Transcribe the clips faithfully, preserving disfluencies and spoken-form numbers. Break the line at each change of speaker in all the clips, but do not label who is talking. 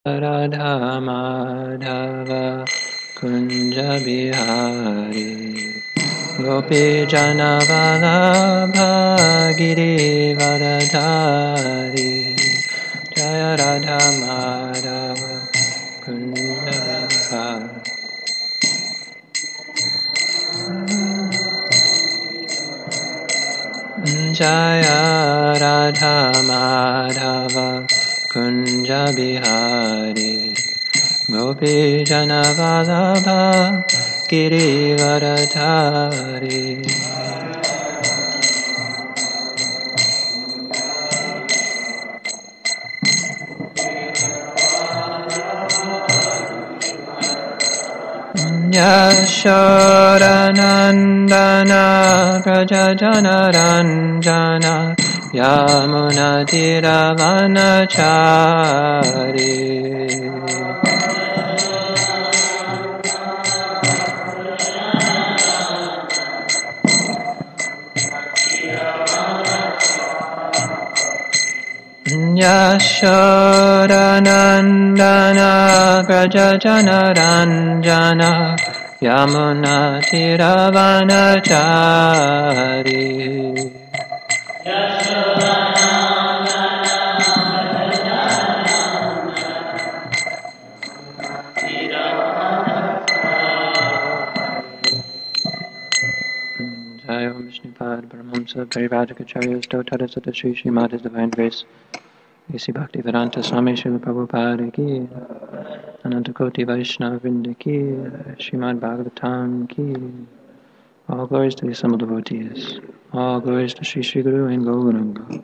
Radha Madhava Kunja Bihari Gopi Jana Vallabha Giri Varadhari Jaya Radha Madhava Kunja Bihari. Jaya Radha Madhava Kunja Bihari Gopi Jana Vallabha Giri Varadhari. Yashodanandana Prajajana Ranjana Yamunatiravanachari Yashodanandana Prajajana Ranjana Yamunatiravanachari Jai Om Vishnupad Paramahamsa Parivajikacharya Stotara Sata Shri Srimad His Divine Grace A C Bhaktivedanta Swami Srila Prabhupada Ki Anantakoti Vaishnava Vrinda Ki Srimad Bhagavatam Ki. All glories to the assembled devotees. All glories to Sri Sri Guru and Gauranga.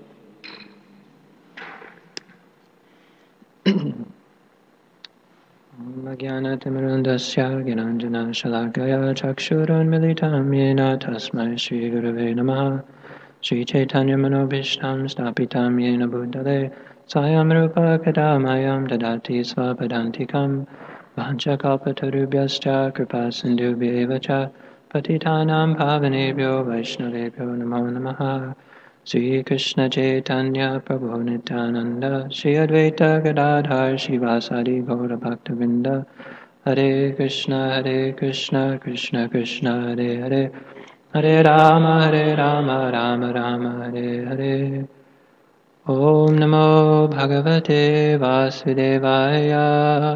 Jnana-timirandasya Gyananjana Shalakaya Chakshuran Militam Yena Tasmai Shri Gurave Namaha Shri Chaitanya Manobhishtam Stapitam Yena Bhutale Sayam Rupa Kadamayam Dadati Svapadantikam Vancha Kalpatarubhyascha Kripa Sindhubhya Cha Patitanam Pavanebhyo Vaishnavebhyo Namo Namaha Sri Krishna Chaitanya Prabhu Nityananda Shri Advaita Gadadhar Shivasadi Gaura Bhaktavinda Hare Krishna Hare Krishna Krishna Krishna Hare Hare Hare Rama Hare Rama Rama Rama Hare Hare. Om Namo Bhagavate Vasudevaya.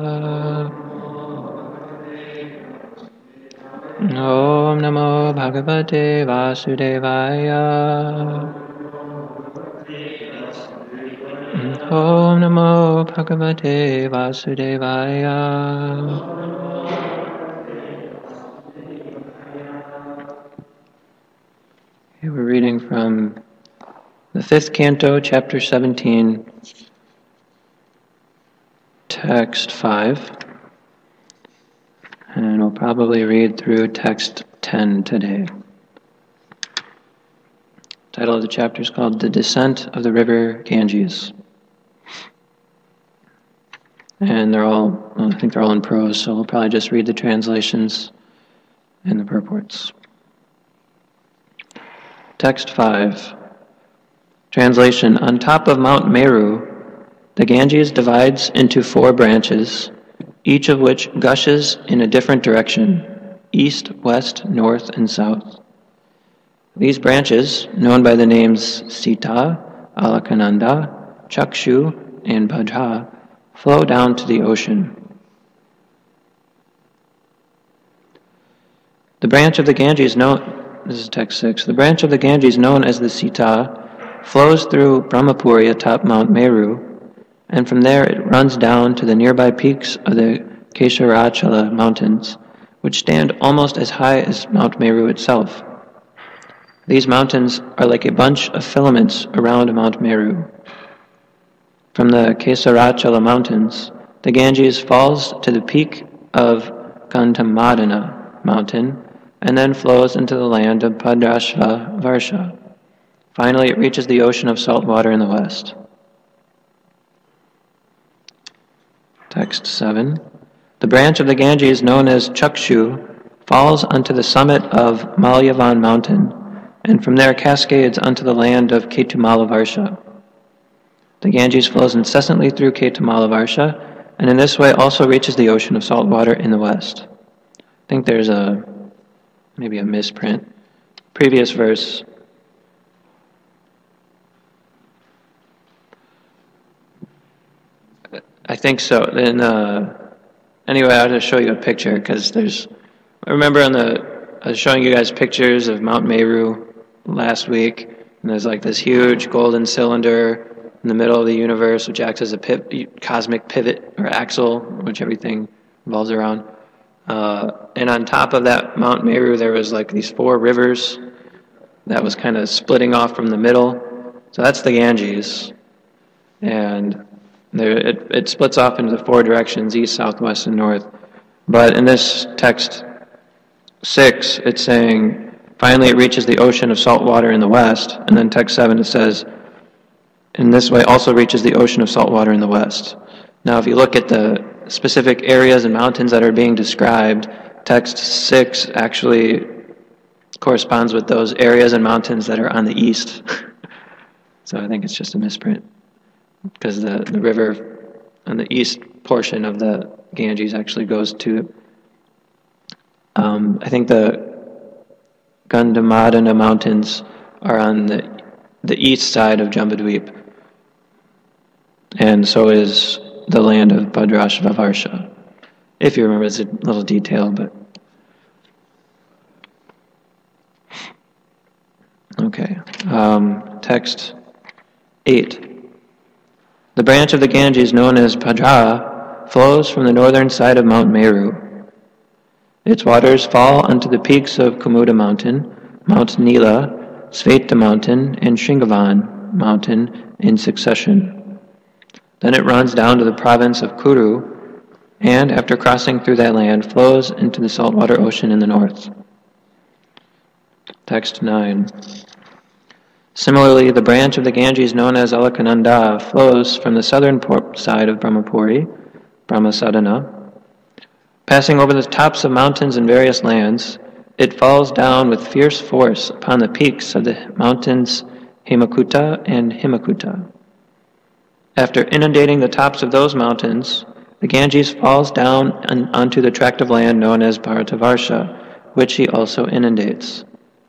Om Namo Bhagavate Vasudevaya. Om Namo Bhagavate Vasudevaya. Okay, we're reading from the fifth canto, chapter seventeen, text five. And we'll probably read through text ten today. The title of the chapter is called The Descent of the River Ganges. And they're all, well, I think they're all in prose, so we'll probably just read the translations and the purports. Text five. Translation. On top of Mount Meru, the Ganges divides into four branches, each of which gushes in a different direction, east, west, north, and south. These branches, known by the names Sita, Alakananda, Chakshu, and Bhadra, flow down to the ocean. The branch of the Ganges known, this is text six, the branch of the Ganges known as the Sita flows through Brahmapuri atop Mount Meru, and from there it runs down to the nearby peaks of the Kesarachala mountains, which stand almost as high as Mount Meru itself. These mountains are like a bunch of filaments around Mount Meru. From the Kesarachala mountains, the Ganges falls to the peak of Gantamadana mountain, and then flows into the land of Padrashla Varsha. Finally, it reaches the ocean of salt water in the west. Text seven. The branch of the Ganges known as Chakshu falls onto the summit of Malyavan mountain, and from there cascades onto the land of Ketumala Varsha. The Ganges flows incessantly through Ketumala Varsha and in this way also reaches the ocean of salt water in the west. I think there's a, maybe a misprint. Previous verse. I think so. Then, uh, anyway, I'll just show you a picture because there's. I remember on the I was showing you guys pictures of Mount Meru last week, and there's like this huge golden cylinder in the middle of the universe, which acts as a piv- cosmic pivot or axle, which everything revolves around. Uh, and on top of that Mount Meru, there was like these four rivers that was kind of splitting off from the middle. So that's the Ganges, and there, it, it splits off into the four directions: east, south, west, and north. But in this text six, it's saying, finally it reaches the ocean of salt water in the west. And then text seven, it says, in this way also reaches the ocean of salt water in the west. Now, if you look at the specific areas and mountains that are being described, text six actually corresponds with those areas and mountains that are on the east. So I think it's just a misprint, because the, the river on the east portion of the Ganges actually goes to, um, I think the Gandhamadana mountains are on the the east side of Jambudweep, and so is the land of Bhadrashvavarsha. If you remember, it's a little detail, but okay. Um, text eight. The branch of the Ganges known as Bhadra flows from the northern side of Mount Meru. Its waters fall onto the peaks of Kumuda Mountain, Mount Nila, Sveta Mountain, and Shringavan Mountain in succession. Then it runs down to the province of Kuru, and after crossing through that land, flows into the saltwater ocean in the north. Text nine. Similarly, the branch of the Ganges known as Alaknanda flows from the southern side of Brahmapuri, Brahmasadhana. Passing over the tops of mountains in various lands, it falls down with fierce force upon the peaks of the mountains Hemakuta and Himakuta. After inundating the tops of those mountains, the Ganges falls down on, onto the tract of land known as Bharatavarsha, which he also inundates.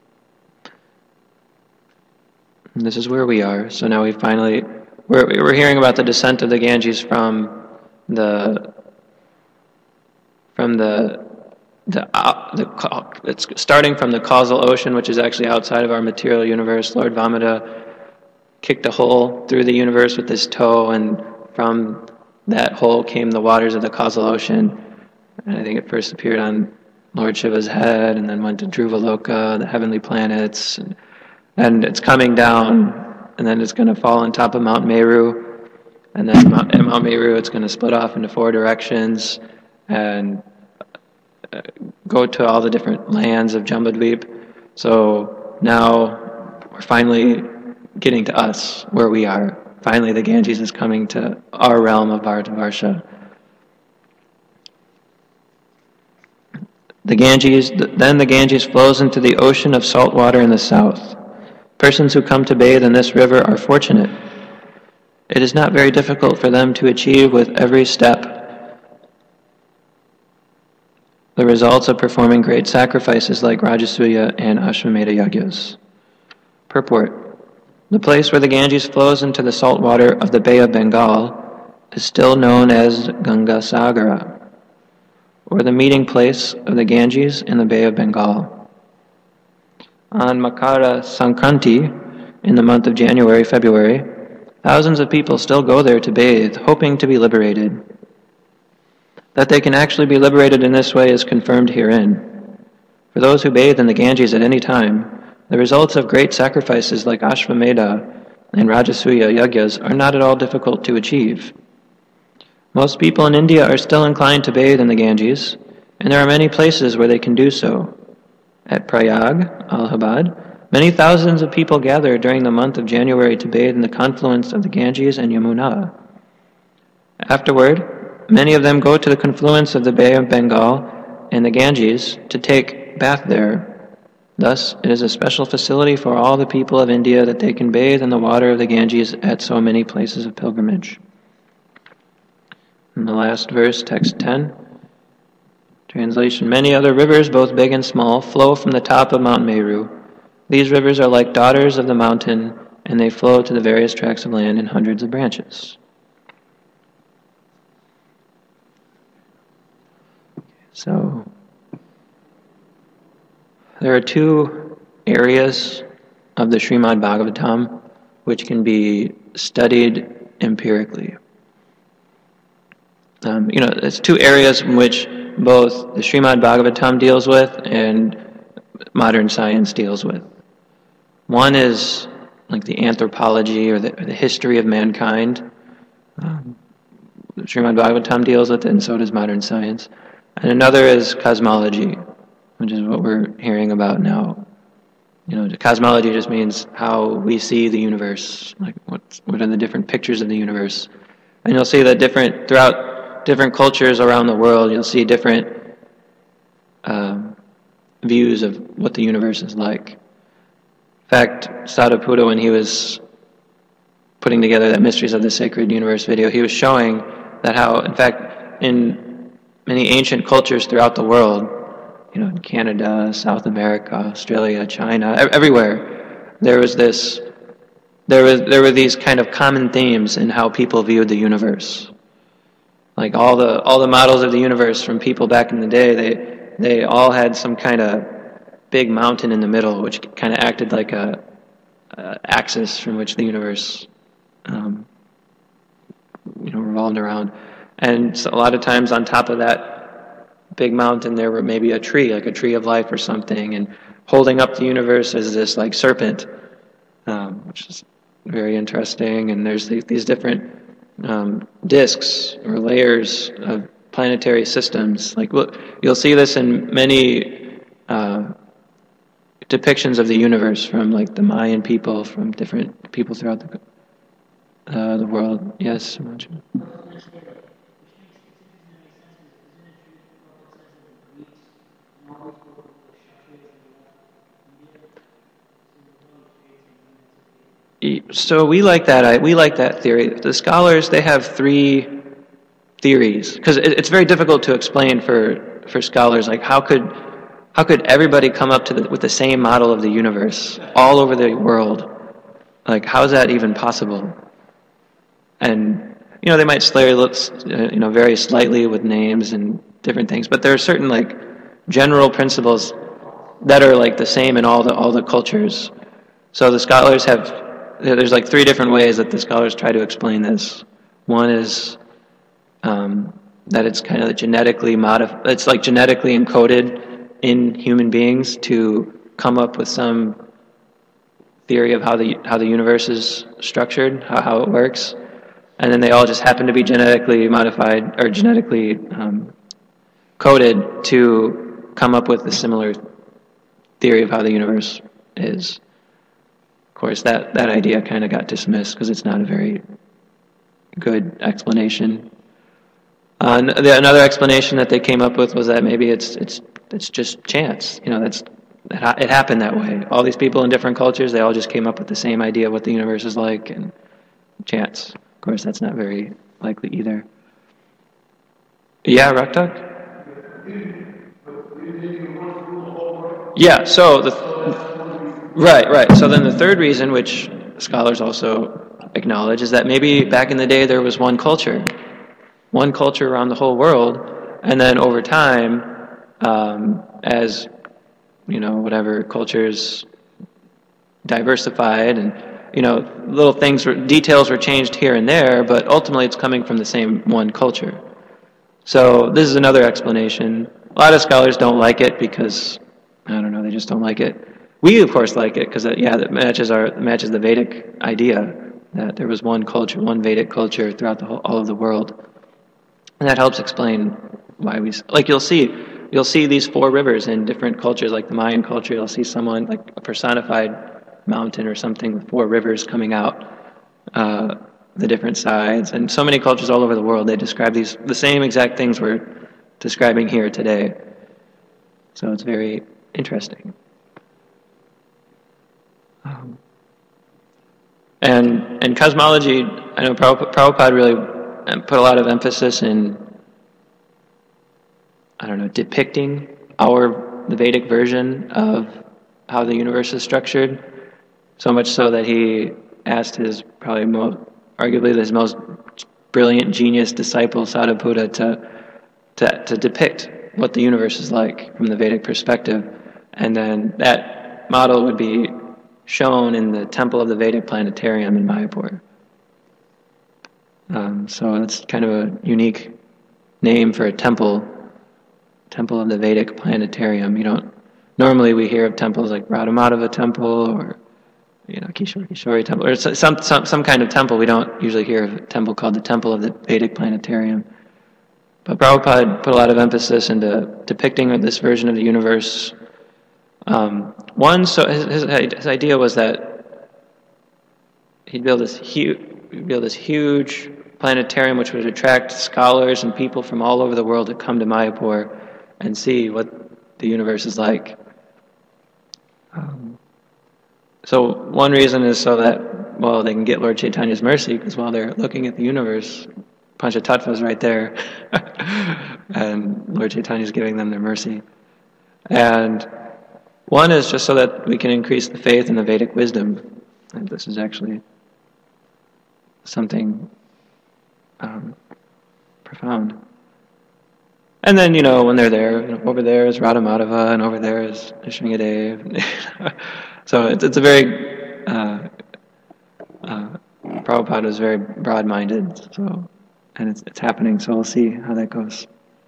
And this is where we are. So now we finally, we're, we're hearing about the descent of the Ganges from the, from the, the, uh, the, it's starting from the causal ocean, which is actually outside of our material universe. Lord Vamana kicked a hole through the universe with his toe, and from that hole came the waters of the causal ocean. And I think it first appeared on Lord Shiva's head, and then went to Dhruvaloka, the heavenly planets, and, and it's coming down, and then it's going to fall on top of Mount Meru, and then Mount, at Mount Meru it's going to split off into four directions and uh, go to all the different lands of Jambudweep. So now we're finally getting to us, where we are. Finally the Ganges is coming to our realm of Bharatavarsha. The Ganges, then the Ganges flows into the ocean of salt water in the south. Persons who come to bathe in this river are fortunate. It is not very difficult for them to achieve with every step the results of performing great sacrifices like Rajasuya and Ashwamedha Yagyas. Purport. The place where the Ganges flows into the salt water of the Bay of Bengal is still known as Gangasagara, or the meeting place of the Ganges in the Bay of Bengal. On Makara Sankranti, in the month of January, February, thousands of people still go there to bathe, hoping to be liberated. That they can actually be liberated in this way is confirmed herein. For those who bathe in the Ganges at any time, the results of great sacrifices like Ashwamedha and Rajasuya Yagyas are not at all difficult to achieve. Most people in India are still inclined to bathe in the Ganges, and there are many places where they can do so. At Prayag, Allahabad, many thousands of people gather during the month of January to bathe in the confluence of the Ganges and Yamuna. Afterward, many of them go to the confluence of the Bay of Bengal and the Ganges to take bath there. Thus, it is a special facility for all the people of India that they can bathe in the water of the Ganges at so many places of pilgrimage. In the last verse, text ten, translation, many other rivers, both big and small, flow from the top of Mount Meru. These rivers are like daughters of the mountain, and they flow to the various tracts of land in hundreds of branches. So, there are two areas of the Srimad Bhagavatam which can be studied empirically. Um, you know, it's two areas in which both the Srimad Bhagavatam deals with and modern science deals with. One is like the anthropology or the, or the history of mankind. Um, the Srimad Bhagavatam deals with it, and so does modern science. And another is cosmology, which is what we're hearing about now. You know, cosmology just means how we see the universe, like what what are the different pictures of the universe. And you'll see that different throughout different cultures around the world, you'll see different um, views of what the universe is like. In fact, Sadhaputta, when he was putting together that Mysteries of the Sacred Universe video, he was showing that how, in fact, in many ancient cultures throughout the world, you know, in Canada, South America, Australia, China, everywhere, there was this, there was there were these kind of common themes in how people viewed the universe. Like all the all the models of the universe from people back in the day, they they all had some kind of big mountain in the middle, which kind of acted like a, a axis from which the universe, um, you know, revolved around. And so a lot of times on top of that big mountain there were maybe a tree, like a tree of life or something, and holding up the universe as this like serpent, um, which is very interesting. And there's these, these different um, discs or layers of planetary systems. Like we'll, you'll see this in many uh, depictions of the universe from like the Mayan people, from different people throughout the uh, the world. Yes, Imagine. So we like that. We like that theory. The scholars, they have three theories because it's very difficult to explain for for scholars. Like how could how could everybody come up to the, with the same model of the universe all over the world? Like how is that even possible? And you know they might slay, you know, vary slightly with names and different things, but there are certain like general principles that are like the same in all the all the cultures. So the scholars have. There's like three different ways that the scholars try to explain this. One is um, that it's kind of genetically modified. It's like genetically encoded in human beings to come up with some theory of how the how the universe is structured, how, how it works, and then they all just happen to be genetically modified or genetically um, coded to come up with a similar theory of how the universe is. Of course, that, that idea kind of got dismissed because it's not a very good explanation. Uh, the, another explanation that they came up with was that maybe it's it's it's just chance. You know, that's it happened that way. All these people in different cultures, they all just came up with the same idea of what the universe is like, and chance. Of course, that's not very likely either. Yeah, Raktak? Yeah. So the. Right, right. So then the third reason, which scholars also acknowledge, is that maybe back in the day there was one culture, one culture around the whole world, and then over time, um, as, you know, whatever cultures diversified and, you know, little things, were, details were changed here and there, but ultimately it's coming from the same one culture. So this is another explanation. A lot of scholars don't like it because, I don't know, they just don't like it. We, of course, like it because, yeah, that matches our matches the Vedic idea that there was one culture, one Vedic culture throughout the whole, all of the world, and that helps explain why we like. You'll see, you'll see these four rivers in different cultures, like the Mayan culture. You'll see someone like a personified mountain or something with four rivers coming out uh, the different sides, and so many cultures all over the world they describe these the same exact things we're describing here today. So it's very interesting. Um, and and cosmology, I know Prabhupada really and put a lot of emphasis in, I don't know, depicting our the Vedic version of how the universe is structured. So much so that he asked his probably most, arguably his most brilliant genius disciple Sadhaputta to to to depict what the universe is like from the Vedic perspective, and then that model would be shown in the Temple of the Vedic Planetarium in Mayapur. Um, so that's kind of a unique name for a temple, Temple of the Vedic Planetarium. You don't normally we hear of temples like Radhamadhava Temple or you know Kishore Kishore Temple or some some some kind of temple. We don't usually hear of a temple called the Temple of the Vedic Planetarium. But Prabhupada put a lot of emphasis into depicting this version of the universe. Um, one, so his, his, his idea was that he'd build this huge, build this huge planetarium which would attract scholars and people from all over the world to come to Mayapur and see what the universe is like. Um, so one reason is so that, well, they can get Lord Chaitanya's mercy, because while they're looking at the universe, Panchatattva is right there, and Lord Chaitanya is giving them their mercy. And one is just so that we can increase the faith in the Vedic wisdom. And this is actually something um, profound. And then, you know, when they're there, you know, over there is Radhamadhava, and over there is Nrsingadev. So it's, it's a very, uh, uh, Prabhupada was very broad-minded, so, and it's, it's happening, so we'll see how that goes.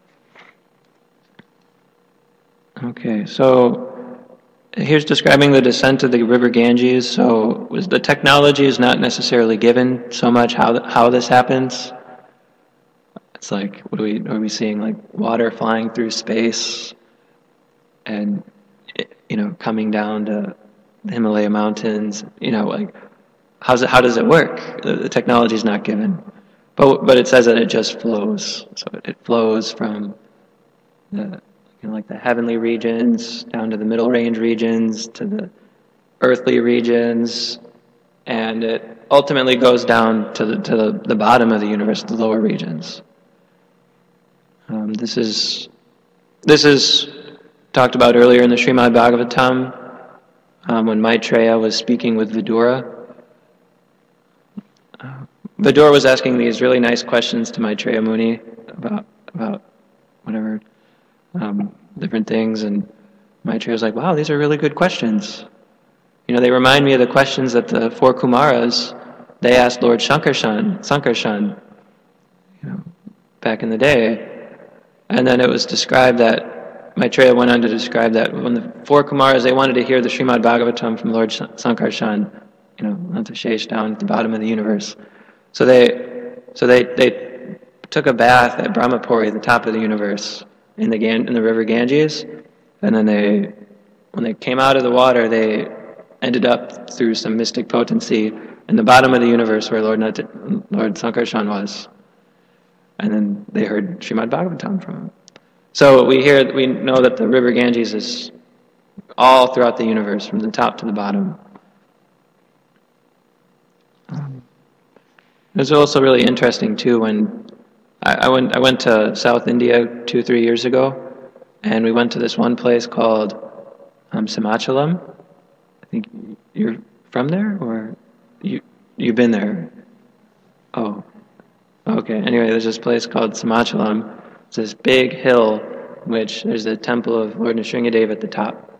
Okay, so here's describing the descent of the river Ganges. So was the technology is not necessarily given so much how how this happens. It's like, what are we are we seeing, like water flying through space, and you know coming down to the Himalaya mountains. You know, like how's it, how does it work? The, the technology is not given, but but it says that it just flows. So it, it flows from the You know, like the heavenly regions down to the middle range regions to the earthly regions, and it ultimately goes down to the to the, the bottom of the universe, the lower regions. Um, this is this is talked about earlier in the Srimad Bhagavatam um, when Maitreya was speaking with Vidura. Uh, Vidura was asking these really nice questions to Maitreya Muni about about whatever. Um, different things, and Maitreya was like, wow, these are really good questions. You know, they remind me of the questions that the four Kumaras, they asked Lord Shankarshan, Sankarshan, you know, back in the day. And then it was described that, Maitreya went on to describe that when the four Kumaras, they wanted to hear the Srimad Bhagavatam from Lord Sankarshan, you know, Antashesh down at the bottom of the universe. So they, so they, they took a bath at Brahmapuri, the top of the universe, in the Gan- in the river Ganges, and then they, when they came out of the water, they ended up through some mystic potency in the bottom of the universe where Lord Nat- Lord Sankarshan was, and then they heard Srimad Bhagavatam from him. So we hear, we know that the river Ganges is all throughout the universe, from the top to the bottom. Um, it was also really interesting too when. I went I went to South India two, three years ago, and we went to this one place called um, Simachalam. I think you're from there, or you, you've been there? Oh, okay. Anyway, there's this place called Simachalam. It's this big hill, which there's the temple of Lord Nrsingadev at the top.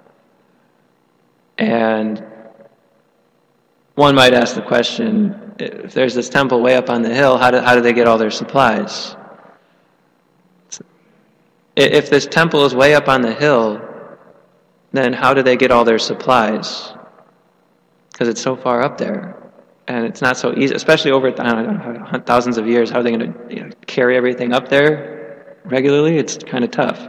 And one might ask the question, if there's this temple way up on the hill, how do, how do they get all their supplies? If this temple is way up on the hill, then how do they get all their supplies? Because it's so far up there, and it's not so easy, especially over I don't know, thousands of years. How are they going to you know, carry everything up there regularly? It's kind of tough.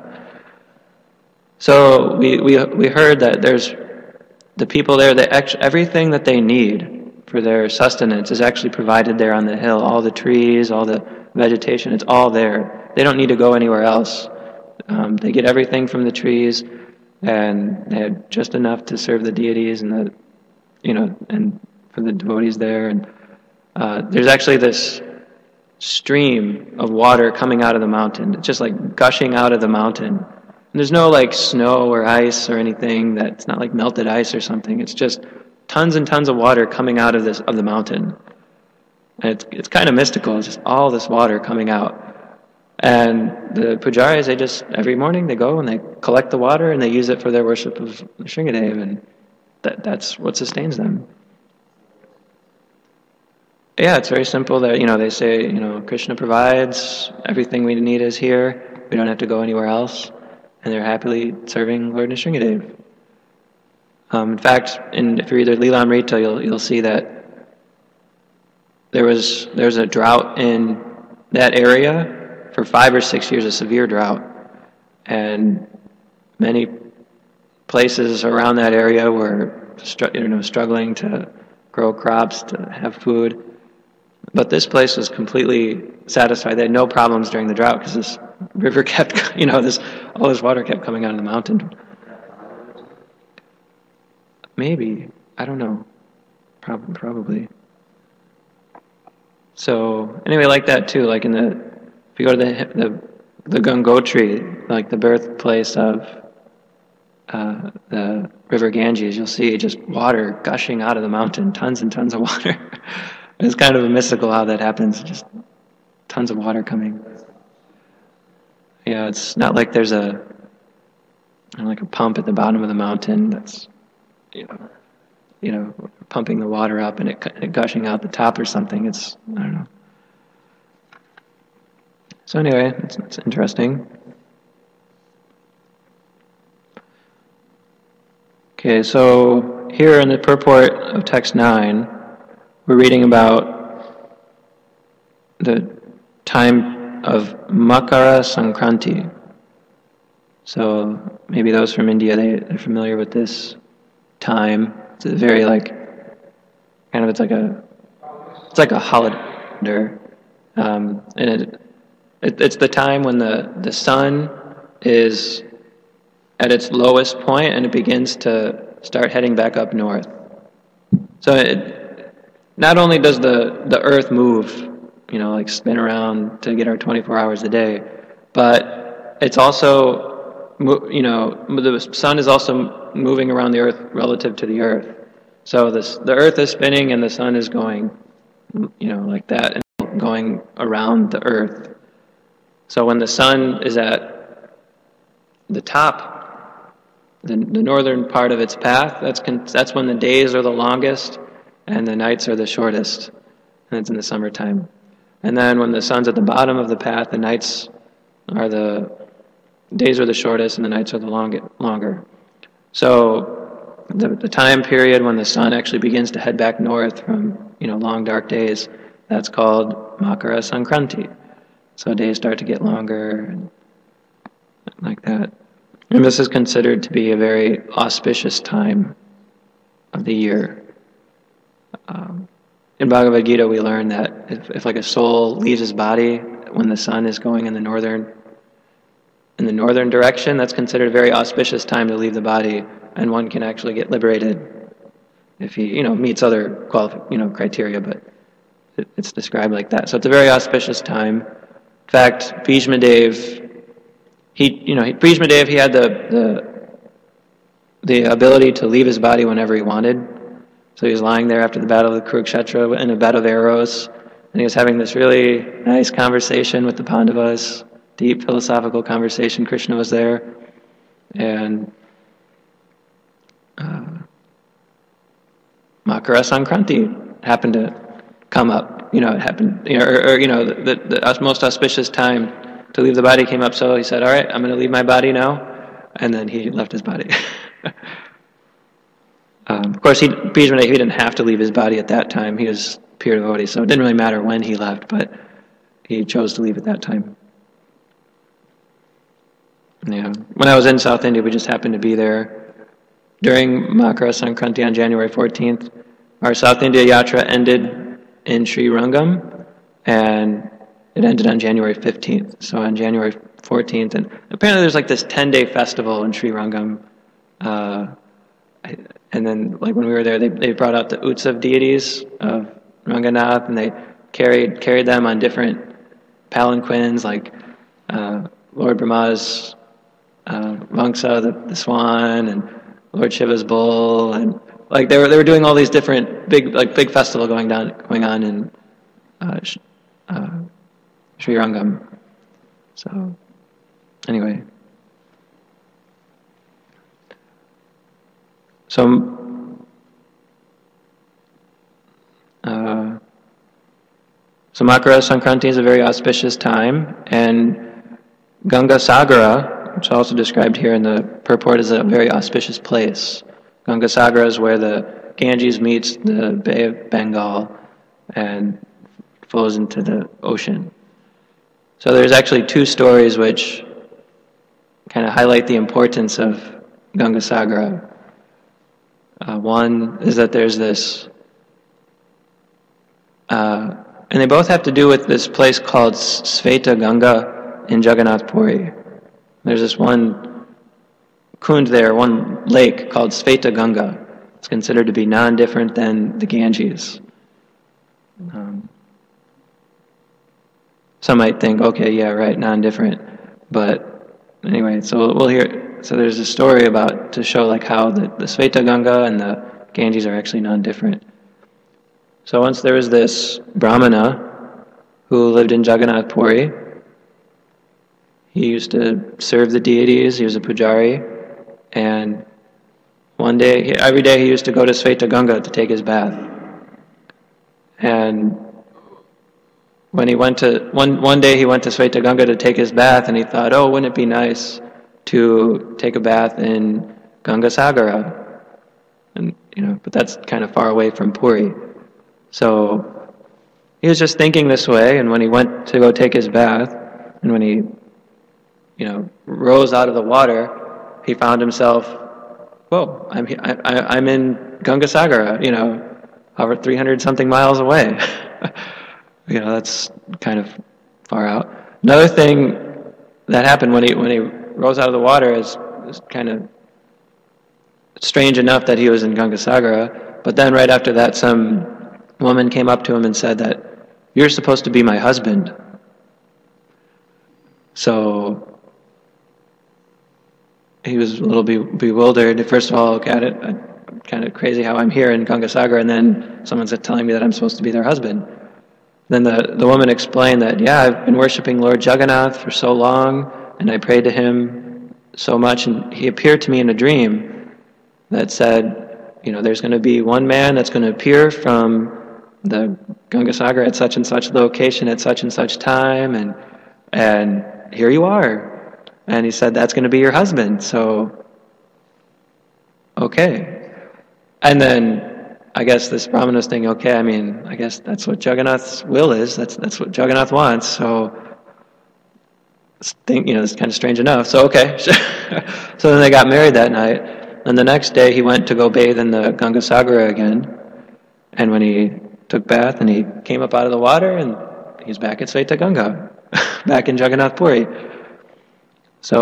So we, we, we heard that there's the people there, that everything that they need for their sustenance is actually provided there on the hill. All the trees, all the vegetation, it's all there. They don't need to go anywhere else. Um, they get everything from the trees, and they have just enough to serve the deities and the, you know, and for the devotees there. And uh, there's actually this stream of water coming out of the mountain. It's just like gushing out of the mountain. And there's no like snow or ice or anything. That's not like melted ice or something. It's just tons and tons of water coming out of this of the mountain. And it's it's kind of mystical. It's just all this water coming out. And the pujaris, they just, every morning they go and they collect the water and they use it for their worship of Nrsingadev, and that that's what sustains them. Yeah, it's very simple. That, you know, they say, you know, Krishna provides, everything we need is here, we don't have to go anywhere else, and they're happily serving Lord Nrsingadev. Um, in fact, in, if you read the Lilamrita, you'll you'll see that there was there's a drought in that area for five or six years, a severe drought, and many places around that area were you know struggling to grow crops, to have food. But this place was completely satisfied. They had no problems during the drought because this river kept, you know, this all this water kept coming out of the mountain. Maybe, I don't know, Prob- probably. So anyway, like that too. Like in the, if you go to the the, the Gangotri, like the birthplace of uh, the river Ganges, you'll see just water gushing out of the mountain, tons and tons of water. It's kind of a mystical how that happens, just tons of water coming. Yeah, it's not like there's a like a pump at the bottom of the mountain that's you know you know pumping the water up and it, it gushing out the top or something. It's I don't know. So anyway, it's, it's interesting. Okay, so here in the purport of text nine, we're reading about the time of Makara Sankranti. So maybe those from India, they, they're familiar with this time. It's a very like, kind of it's like a, it's like a holiday. Um, and it, it it's the time when the, the sun is at its lowest point and it begins to start heading back up north. So it, not only does the, the earth move, you know, like spin around to get our twenty-four hours a day, but it's also, you know, the sun is also moving around the earth relative to the earth. So this, the earth is spinning and the sun is going, you know, like that, and going around the earth. So when the sun is at the top, the, the northern part of its path, that's con- that's when the days are the longest and the nights are the shortest, and it's in the summertime. And then when the sun's at the bottom of the path, the nights are the days are the shortest and the nights are the long, longer. So the, the time period when the sun actually begins to head back north from you know long dark days, that's called Makara Sankranti. So days start to get longer and like that. And this is considered to be a very auspicious time of the year. Um, in Bhagavad Gita, we learn that if, if like a soul leaves his body when the sun is going in the northern in the northern direction, that's considered a very auspicious time to leave the body, and one can actually get liberated if he you know meets other qualifi- you know criteria. But it, it's described like that. So it's a very auspicious time. In fact, Bhishma Dev, he you know he, Bhishma Dev, he had the the the ability to leave his body whenever he wanted. So he was lying there after the battle of Kurukshetra in a bed of arrows, and he was having this really nice conversation with the Pandavas, deep philosophical conversation. Krishna was there, and uh, Makara Sankranti happened to come up. You know, it happened, you know, or, or you know, the, the, the most auspicious time to leave the body came up. So he said, "All right, I'm going to leave my body now," and then he left his body. Um, of course, he, Bhishma, he didn't have to leave his body at that time. He was pure devotee, so it didn't really matter when he left, but he chose to leave at that time. Yeah. When I was in South India, we just happened to be there during Makara Sankranti on January fourteenth. Our South India Yatra ended in Sri Rangam, and it ended on January fifteenth. So on January fourteenth, and apparently there's like this ten-day festival in Sri Rangam. Uh, And then, like when we were there, they they brought out the Utsav deities of Ranganath, and they carried carried them on different palanquins, like uh, Lord Brahma's uh, Vangsa, the, the swan, and Lord Shiva's bull, and like they were they were doing all these different big like big festival going down going on in uh, uh, Sri Rangam. So anyway, so. Uh, so Makara Sankranti is a very auspicious time, and Ganga Sagara, which is also described here in the purport, is a very auspicious place. Ganga Sagara is where the Ganges meets the Bay of Bengal and flows into the ocean. So there's actually two stories which kind of highlight the importance of Ganga Sagara. Uh, one is that there's this Uh, and they both have to do with this place called Sveta Ganga in Jagannath Puri. There's this one kund there, one lake called Sveta Ganga. It's considered to be non-different than the Ganges. Um, some might think, okay, yeah, right, non-different. But anyway, so we'll hear. So there's a story about to show like how the, the Sveta Ganga and the Ganges are actually non-different. So once there was this Brahmana who lived in Jagannath Puri. He used to serve the deities, he was a pujari, and one day, every day he used to go to Sveta Ganga to take his bath. And when he went to, one, one day he went to Sveta Ganga to take his bath, and he thought, oh, wouldn't it be nice to take a bath in Ganga Sagara? And, you know, but that's kind of far away from Puri. So he was just thinking this way, and when he went to go take his bath, and when he, you know, rose out of the water, he found himself, whoa, I'm I, I'm in Ganga Sagara, you know, over three hundred something miles away. You know, that's kind of far out. Another thing that happened when he when he rose out of the water is, is kind of strange enough that he was in Ganga Sagara, but then right after that, some woman came up to him and said that, you're supposed to be my husband. So he was a little be- bewildered. First of all, got it, kind of crazy how I'm here in Ganga Sagara, and then someone's telling me that I'm supposed to be their husband. Then the, the woman explained that, yeah, I've been worshiping Lord Jagannath for so long, and I prayed to him so much, and he appeared to me in a dream that said, you know, there's going to be one man that's going to appear from the Ganga Sagara at such and such location at such and such time, and and here you are. And he said, that's going to be your husband. So, okay. And then I guess this Brahmana was thinking, okay, I mean, I guess that's what Jagannath's will is. That's that's what Jagannath wants. So, think, you know, it's kind of strange enough. So, okay. So then they got married that night. And the next day he went to go bathe in the Ganga Sagara again. And when he took bath and he came up out of the water, and he's back at Sveta Ganga, back in Jagannath Puri. So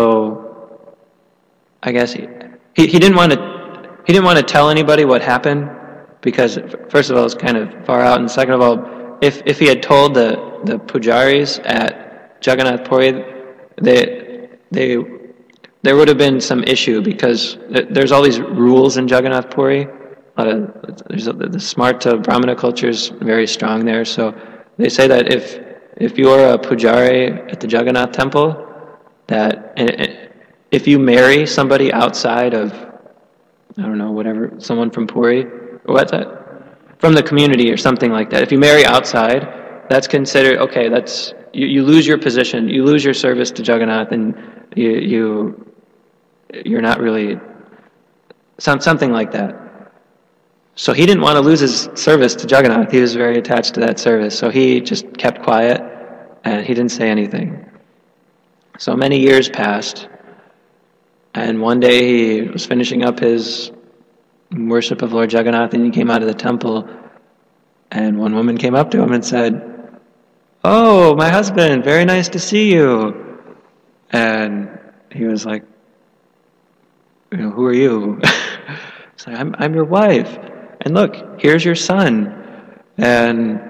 I guess he, he he didn't want to he didn't want to tell anybody what happened, because first of all it's kind of far out, and second of all, if if he had told the the pujaris at Jagannath Puri, they they there would have been some issue, because there's all these rules in Jagannath Puri. A lot of, there's a, the Smarta Brahmana culture is very strong there, so they say that if if you're a pujari at the Jagannath temple, that if you marry somebody outside of, I don't know, whatever, someone from Puri, or what's that? From the community or something like that. If you marry outside, that's considered, okay, that's, you, you lose your position, you lose your service to Jagannath, and you, you you're not really, some, something like that. So he didn't want to lose his service to Jagannath. He was very attached to that service. So he just kept quiet, and he didn't say anything. So many years passed, and one day he was finishing up his worship of Lord Jagannath, and he came out of the temple, and one woman came up to him and said, oh, my husband, very nice to see you. And he was like, you know, who are you? He's like, I'm, I'm your wife. And look, here's your son. And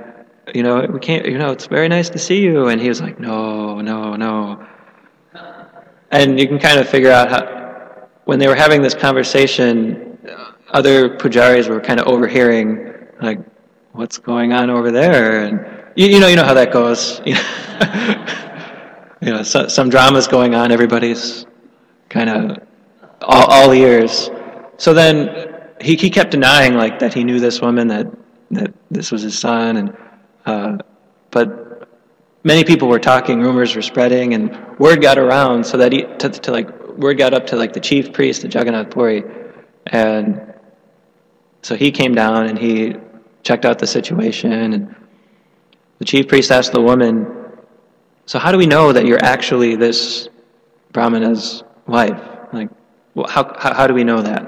you know, we can't, you know, it's very nice to see you. And he was like, no, no, no. And you can kind of figure out how, when they were having this conversation, other pujaris were kind of overhearing, like, what's going on over there? And you, you know, you know how that goes. You know, you know so, some drama's going on. Everybody's kind of all, all ears. So then he he kept denying like that he knew this woman, that that this was his son, and uh, but many people were talking. Rumors were spreading, and word got around so that he to, to like word got up to like the chief priest, the Jagannath Puri, and so he came down and he checked out the situation, and the chief priest asked the woman, so how do we know that you're actually this Brahmana's wife? Like, well, how, how how do we know that?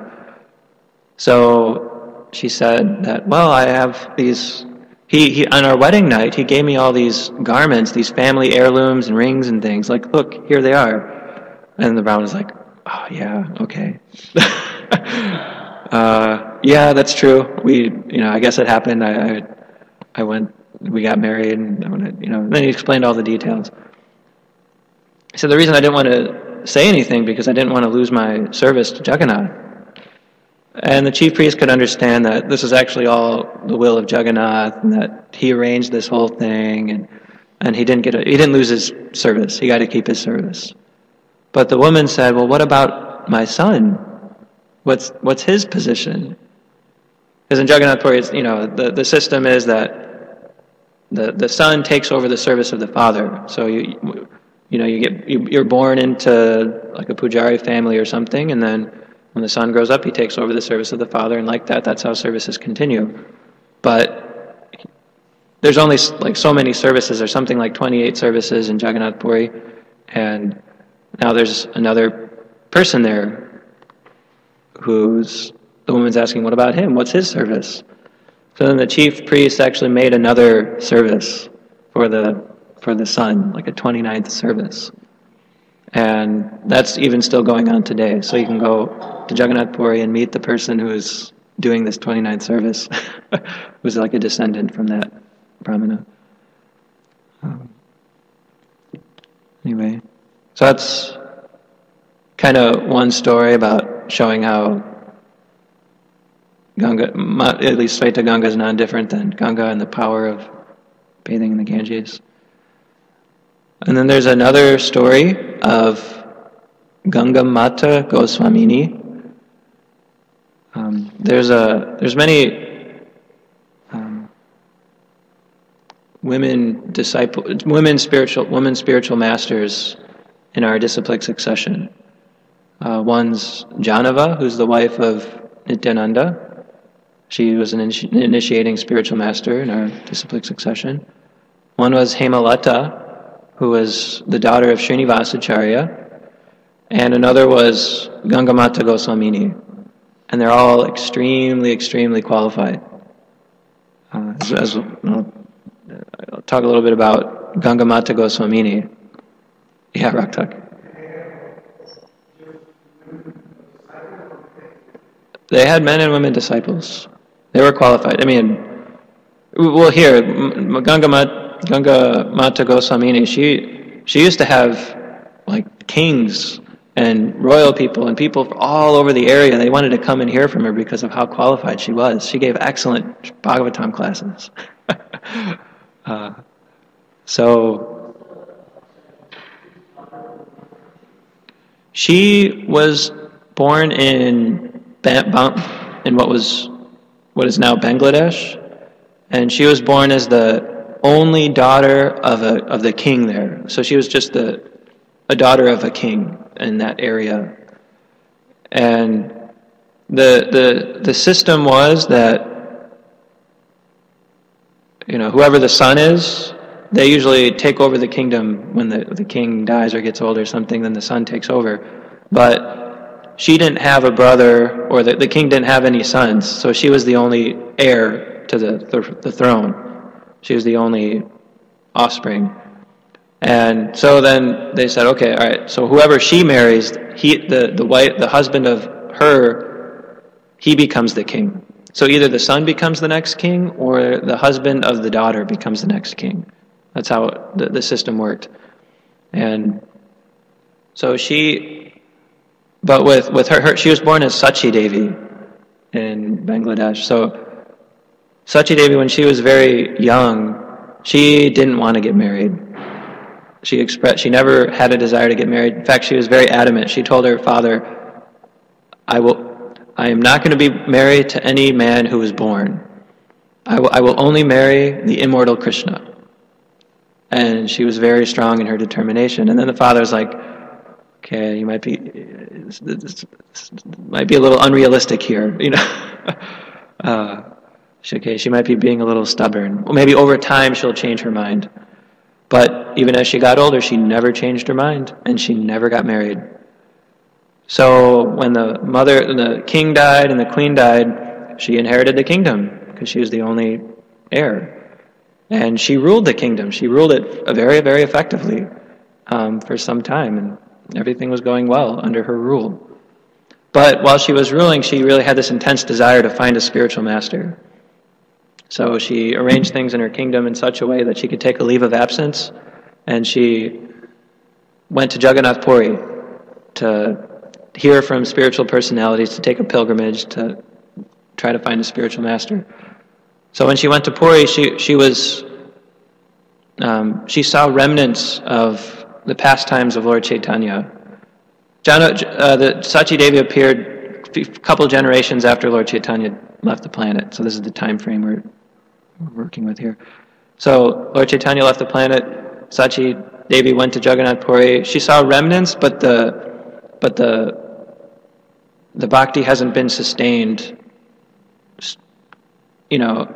So she said that, well, I have these, he, he on our wedding night, he gave me all these garments, these family heirlooms and rings and things, like, look, here they are. And the Brahmana's like, oh yeah, okay. uh, yeah, that's true. We, you know, I guess it happened. I, I, I went, we got married, and I went, you know, and then he explained all the details. So the reason I didn't want to say anything, because I didn't want to lose my service to Jagannath. And the chief priest could understand that this is actually all the will of Jagannath, and that he arranged this whole thing, and and he didn't get a, he didn't lose his service. He got to keep his service. But the woman said, "Well, what about my son? What's what's his position?" Because in Jagannath Puri, you know, the the system is that the the son takes over the service of the father. So you you know you get you, you're born into like a pujari family or something, and then when the son grows up, he takes over the service of the father, and like that, that's how services continue. But there's only like so many services. There's something like twenty-eight services in Jagannath Puri, and now there's another person there who's, the woman's asking, what about him? What's his service? So then the chief priest actually made another service for the for the son, like a twenty-ninth service. And that's even still going on today. So you can go to Jagannath Puri and meet the person who is doing this twenty-ninth service, who's like a descendant from that Brahmana. Um, anyway, so that's kind of one story about showing how Ganga, at least Sveta Ganga, is non-different than Ganga and the power of bathing in the Ganges. And then there's another story of Ganga Mata Goswamini. Um, there's a there's many um, women disciple women spiritual women spiritual masters in our disciplic succession. Uh, one's Janava, who's the wife of Nityananda. She was an initi- initiating spiritual master in our disciplic succession. One was Hemalata, who was the daughter of Srinivasacharya, and another was Gangamata Goswamini. And they're all extremely, extremely qualified. Uh, as, as, I'll, I'll talk a little bit about Gangamata Goswamini. Yeah, Raktak. They had men and women disciples. They were qualified. I mean, well, here, Gangamata Ganga Mata Goswamini, she she used to have like kings and royal people and people from all over the area. They wanted to come and hear from her because of how qualified she was. She gave excellent Bhagavatam classes. uh, so she was born in in what was what is now Bangladesh, and she was born as the only daughter of a of the king there. So she was just the a daughter of a king in that area. And the the the system was that, you know, whoever the son is, they usually take over the kingdom when the the king dies or gets old or something. Then the son takes over. But she didn't have a brother, or the, the king didn't have any sons, so she was the only heir to the the, the throne. She was the only offspring. And so then they said, okay, all right, so whoever she marries, he the, the wife, the husband of her, he becomes the king. So either the son becomes the next king, or the husband of the daughter becomes the next king. That's how the, the system worked. And so she, but with, with her, her, she was born as Sachi Devi in Bangladesh. So Sachi Devi, when she was very young, she didn't want to get married. She expressed, she never had a desire to get married. In fact, she was very adamant. She told her father, I will, I am not going to be married to any man who is born. I will, I will only marry the immortal Krishna. And she was very strong in her determination. And then the father's like, okay, you might be, this, this, this might be a little unrealistic here, you know. uh, she, okay, she might be being a little stubborn. Well, maybe over time she'll change her mind. But even as she got older, she never changed her mind, and she never got married. So when the mother, the king died and the queen died, she inherited the kingdom because she was the only heir. And she ruled the kingdom. She ruled it very, very effectively um, for some time, and everything was going well under her rule. But while she was ruling, she really had this intense desire to find a spiritual master. So she arranged things in her kingdom in such a way that she could take a leave of absence, and she went to Jagannath Puri to hear from spiritual personalities, to take a pilgrimage, to try to find a spiritual master. So when she went to Puri, she she was um, she saw remnants of the pastimes of Lord Chaitanya. Jana, uh, the Sachi Devi appeared a couple generations after Lord Chaitanya left the planet. So this is the time frame we're, we're working with here. So Lord Chaitanya left the planet. Sachi Devi went to Jagannath Puri. She saw remnants, but the but the the bhakti hasn't been sustained, you know,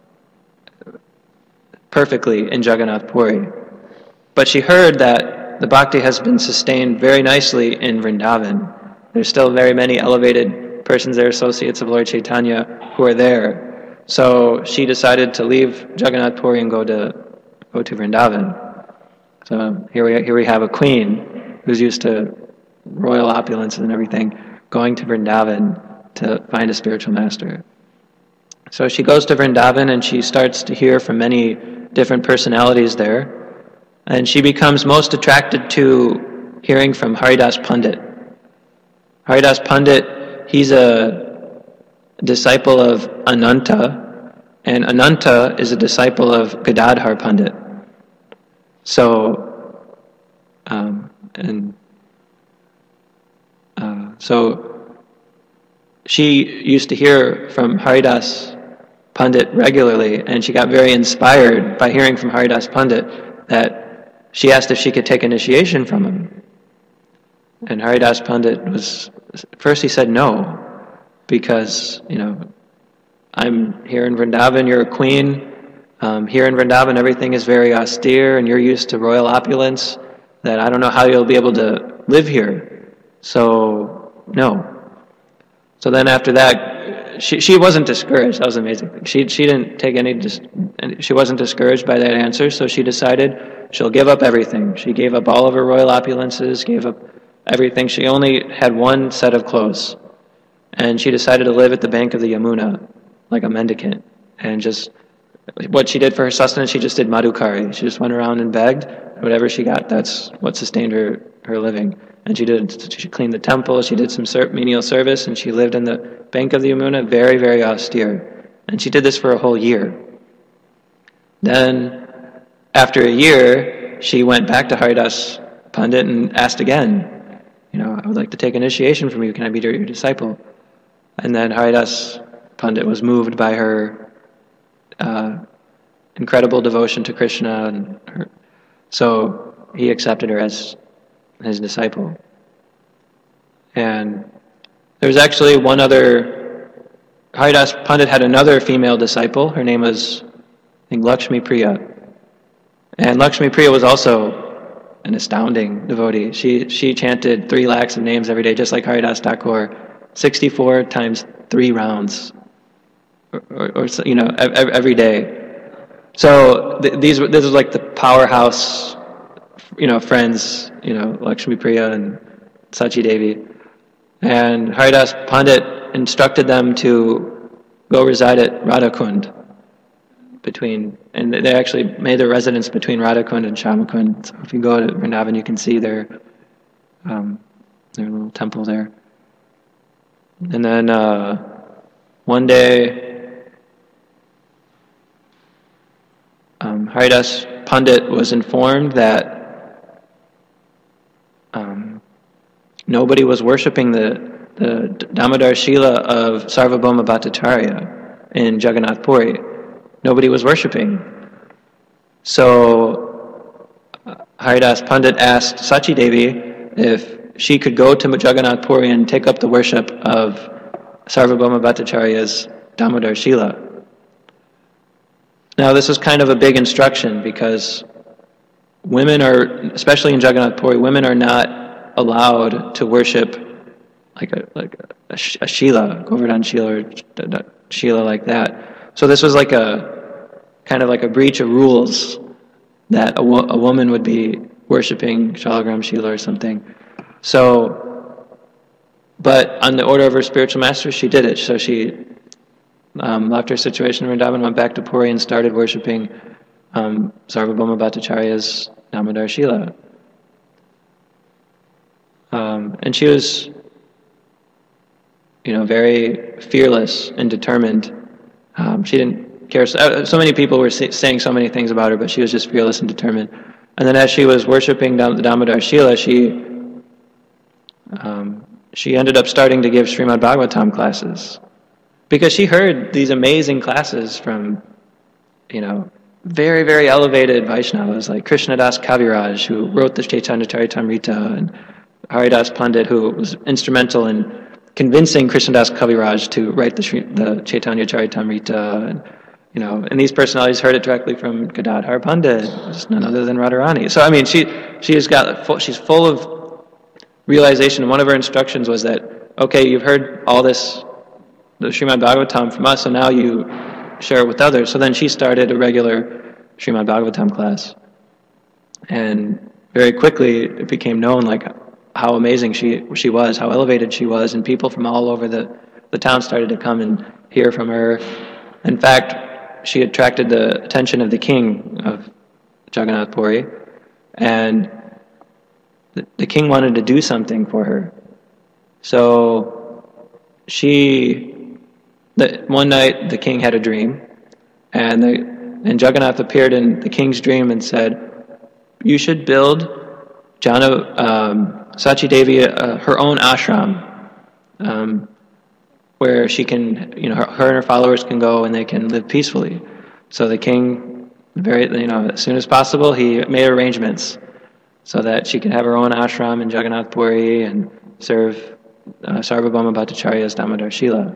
perfectly in Jagannath Puri. But she heard that the bhakti has been sustained very nicely in Vrindavan. There's still very many elevated persons there, associates of Lord Chaitanya, who are there. So she decided to leave Jagannath Puri and go to go to Vrindavan. So here we here we have a queen who's used to royal opulence and everything, going to Vrindavan to find a spiritual master. So she goes to Vrindavan and she starts to hear from many different personalities there. And she becomes most attracted to hearing from Haridas Pandit. Haridas Pandit, he's a disciple of Ananta, and Ananta is a disciple of Gadadhar Pandit. So, um, and uh, so she used to hear from Haridas Pandit regularly, and she got very inspired by hearing from Haridas Pandit that she asked if she could take initiation from him. And Haridas Pandit was, first he said no, because, you know, I'm here in Vrindavan, you're a queen. Um, here in Vrindavan everything is very austere and you're used to royal opulence, that I don't know how you'll be able to live here. So, no. So then after that, she she wasn't discouraged. That was amazing. She she didn't take any, dis, she wasn't discouraged by that answer, so she decided she'll give up everything. She gave up all of her royal opulences, gave up everything. She only had one set of clothes. And she decided to live at the bank of the Yamuna, like a mendicant. And just, what she did for her sustenance, she just did madhukari. She just went around and begged. Whatever she got, that's what sustained her, her living. And she did, she cleaned the temple, she did some ser- menial service, and she lived in the bank of the Yamuna, very, very austere. And she did this for a whole year. Then, after a year, she went back to Haridas Pandit and asked again, you know, I would like to take initiation from you, can I be your disciple? And then Haridas Pandit was moved by her uh, incredible devotion to Krishna, and her, so he accepted her as his disciple. And there was actually one other, Haridas Pandit had another female disciple. Her name was, I think, Lakshmi Priya. And Lakshmi Priya was also an astounding devotee. She she chanted three lakhs of names every day, just like Haridas Thakur, sixty-four times three rounds, or, or, or you know, every, every day. So th- these this was like the powerhouse, you know, friends, you know, Lakshmi Priya and Sachi Devi. And Haridas Pandit instructed them to go reside at Radhakund, between, and they actually made their residence between Radhakund and Shamakund. So if you go to Vrindavan, you can see their um, their little temple there. And then uh, one day, um, Haridas Pandit was informed that um, nobody was worshipping the the Damodar Shila of Sarvabhauma Bhattacharya in Jagannath Puri. Nobody was worshipping. So uh, Haridas Pandit asked Sachi Devi if she could go to Jagannath Puri and take up the worship of Sarvabhauma Bhattacharya's Damodar Shila. Now this is kind of a big instruction, because women are, especially in Jagannath Puri, women are not allowed to worship like a like a, a Shila, Govardhan Shila or Shila like that. So this was like a kind of like a breach of rules that a, wo- a woman would be worshipping Shalagram Shila or something. So, but on the order of her spiritual master, she did it. So she um, left her situation in Vrindavan, went back to Puri, and started worshipping um, Sarvabhauma Bhattacharya's Damodar Shila. Um, and she was, you know, very fearless and determined. Um, she didn't care. So, so many people were say, saying so many things about her, but she was just fearless and determined. And then as she was worshipping Dam- the Damodar Shila, she um, she ended up starting to give Srimad Bhagavatam classes, because she heard these amazing classes from, you know, very, very elevated Vaishnavas like Krishnadas Kaviraj, who wrote the Chaitanya Charitamrita, and Haridas Pandit, who was instrumental in convincing Krishnadas Kaviraj to write the, Shri, the Chaitanya Charitamrita, and you know, and these personalities heard it directly from Gadadhar Pandit, just none other than Radharani. So I mean, she she has got full, she's full of realization. One of her instructions was that, okay, you've heard all this, the Srimad Bhagavatam from us, so now you share it with others. So then she started a regular Srimad Bhagavatam class, and very quickly it became known like how amazing she she was, how elevated she was, and people from all over the, the town started to come and hear from her. In fact, she attracted the attention of the king of Jagannath Puri, and the, the king wanted to do something for her. So she, the, one night the king had a dream, and the, and Jagannath appeared in the king's dream and said, "You should build Jana, um, Sachi Devi uh, her own ashram, um, where she can, you know, her, her and her followers can go and they can live peacefully." So the king, very, you know, as soon as possible, he made arrangements so that she could have her own ashram in Jagannath Puri and serve uh, Sarvabhauma Bhattacharya's Damodar Shila.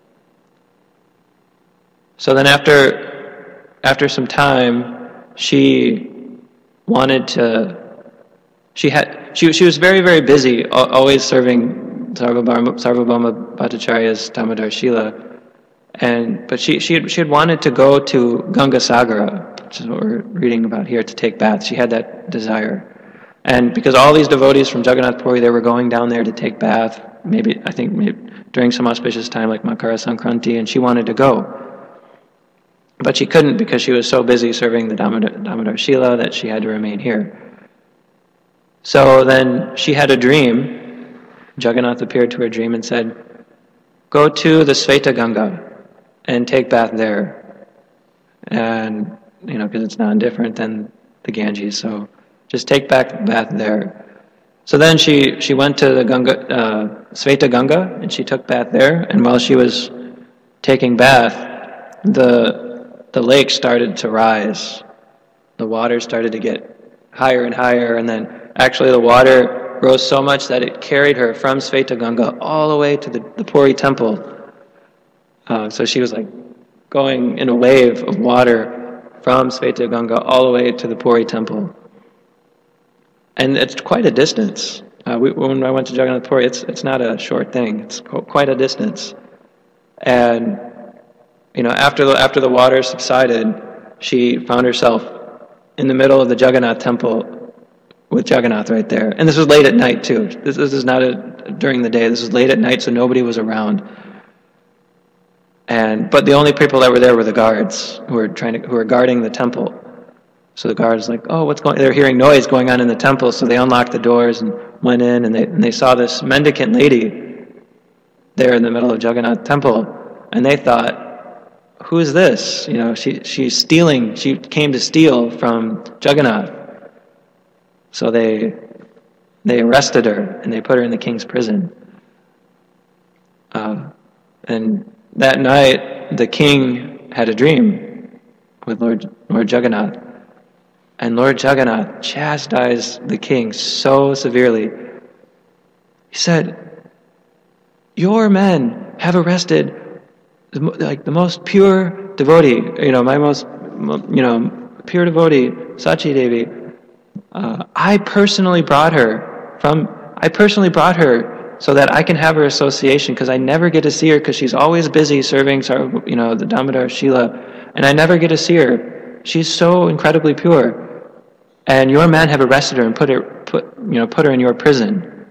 So then after, after some time, she wanted to, she had, she, she was very, very busy, always serving Sarvabhauma, Sarvabhauma Bhattacharya's Damodar Shila, and but she she had, she had wanted to go to Gangasagara, which is what we're reading about here, to take baths. She had that desire, and because all these devotees from Jagannath Puri, they were going down there to take bath. Maybe I think maybe during some auspicious time like Makara Sankranti, and she wanted to go, but she couldn't because she was so busy serving the Damodar, Damodar Shila that she had to remain here. So then she had a dream. Jagannath appeared to her dream and said, "Go to the Sveta Ganga and take bath there." And, you know, because it's not different than the Ganges, so just take back bath there. So then she, she went to the Ganga, uh, Sveta Ganga, and she took bath there. And while she was taking bath, the the lake started to rise. The water started to get higher and higher, and then actually the water rose so much that it carried her from Sveta Ganga all the way to the, the Puri temple. Uh, so she was like going in a wave of water from Sveta Ganga all the way to the Puri temple. And it's quite a distance. Uh, we, when I went to Jagannath Puri, it's it's not a short thing. It's quite a distance. And you know, after the after the water subsided, she found herself in the middle of the Jagannath temple with Jagannath right there. And this was late at night too. This, this is not a, during the day. This was late at night, so nobody was around. And but the only people that were there were the guards who were trying to who were guarding the temple. So the guards like, oh, what's going? They're hearing noise going on in the temple, so they unlocked the doors and went in, and they and they saw this mendicant lady there in the middle of Jagannath temple, and they thought, who is this? You know, she she's stealing. She came to steal from Jagannath. So they they arrested her and they put her in the king's prison. Uh, and that night, the king had a dream with Lord Lord Jagannath. And Lord Jagannath chastised the king so severely. He said, your men have arrested the, like the most pure devotee, you know, my most, you know, pure devotee, Sachi Devi. Uh, I personally brought her from, I personally brought her so that I can have her association, because I never get to see her because she's always busy serving, you know, the Damodar Shila, and I never get to see her. She's so incredibly pure. And your men have arrested her and put her, put you know, put her in your prison.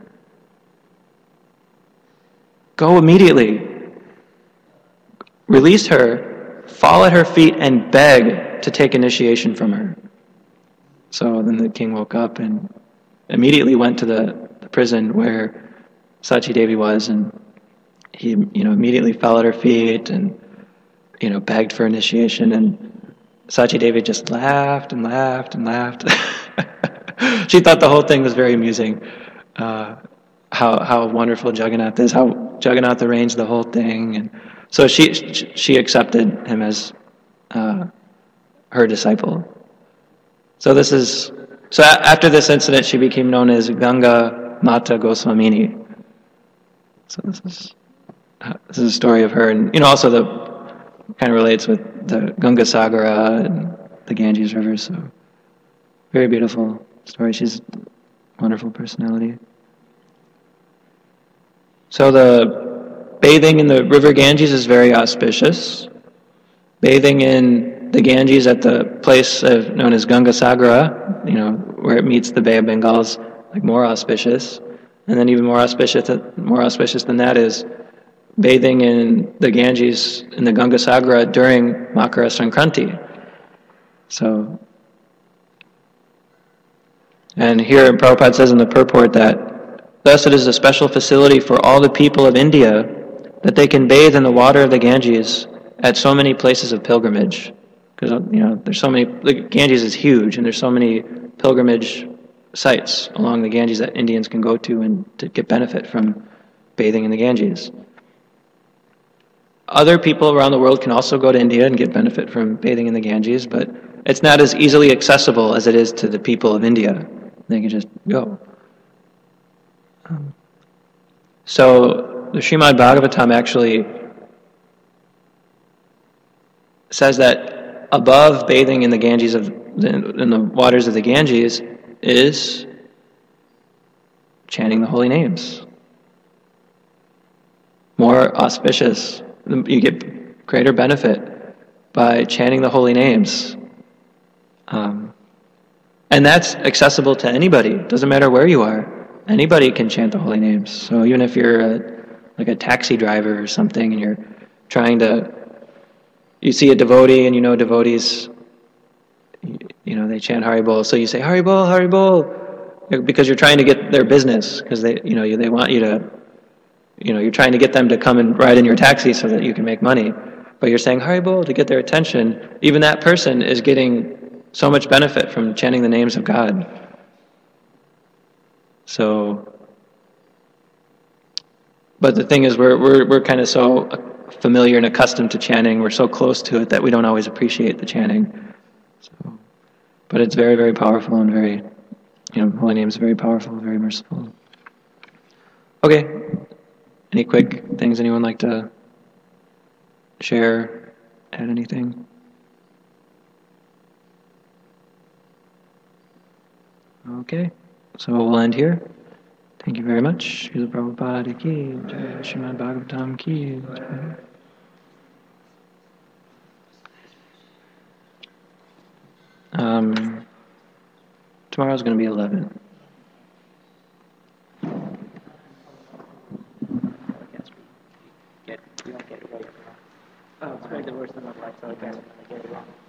Go immediately. Release her, fall at her feet, and beg to take initiation from her. So then the king woke up and immediately went to the, the prison where Sachi Devi was, and he, you know, immediately fell at her feet and, you know, begged for initiation. And Sachi Devi just laughed and laughed and laughed. She thought the whole thing was very amusing. Uh, how how wonderful Jagannath is, how Jagannath arranged the whole thing, and so she she accepted him as uh, her disciple. So this is so after this incident, she became known as Ganga Mata Goswamini. So this is uh, this is a story of her, and you know also the kind of relates with the Ganga Sagara and the Ganges River. So very beautiful story. She's a wonderful personality. So the bathing in the river Ganges is very auspicious. Bathing in the Ganges at the place of, known as Ganga Sagara, you know, where it meets the Bay of Bengal, is like more auspicious. And then even more auspicious, more auspicious than that is bathing in the Ganges in the Ganga Sagara during Makara Sankranti. So, and here Prabhupada says in the purport that thus it is a special facility for all the people of India that they can bathe in the water of the Ganges at so many places of pilgrimage. Because, you know, there's so many, the Ganges is huge, and there's so many pilgrimage sites along the Ganges that Indians can go to and to get benefit from bathing in the Ganges. Other people around the world can also go to India and get benefit from bathing in the Ganges, but it's not as easily accessible as it is to the people of India. They can just go. Um, so the Srimad Bhagavatam actually says that above bathing in the Ganges of in the waters of the Ganges is chanting the holy names. More auspicious. You get greater benefit by chanting the holy names. Um, and that's accessible to anybody. It doesn't matter where you are. Anybody can chant the holy names. So even if you're a, like a taxi driver or something and you're trying to, you see a devotee and you know devotees, you know, they chant Haribol. So you say, Haribol, Haribol, because you're trying to get their business, because they, you know, they want you to, you know, you're trying to get them to come and ride in your taxi so that you can make money. But you're saying Haribol to get their attention. Even that person is getting so much benefit from chanting the names of God. So, but the thing is, we're we're we're kind of so familiar and accustomed to chanting. We're so close to it that we don't always appreciate the chanting. So, but it's very, very powerful and very, you know, holy name is very powerful, very merciful. Okay. Any quick things anyone like to share? Add anything? Okay, so we'll end here. Thank you very much. Srila Prabhupada ki jai, Srimad Bhagavatam ki jai. Um, tomorrow's going to be eleven. Yes, we get, we don't get it right now.
look like, so again, I get it wrong.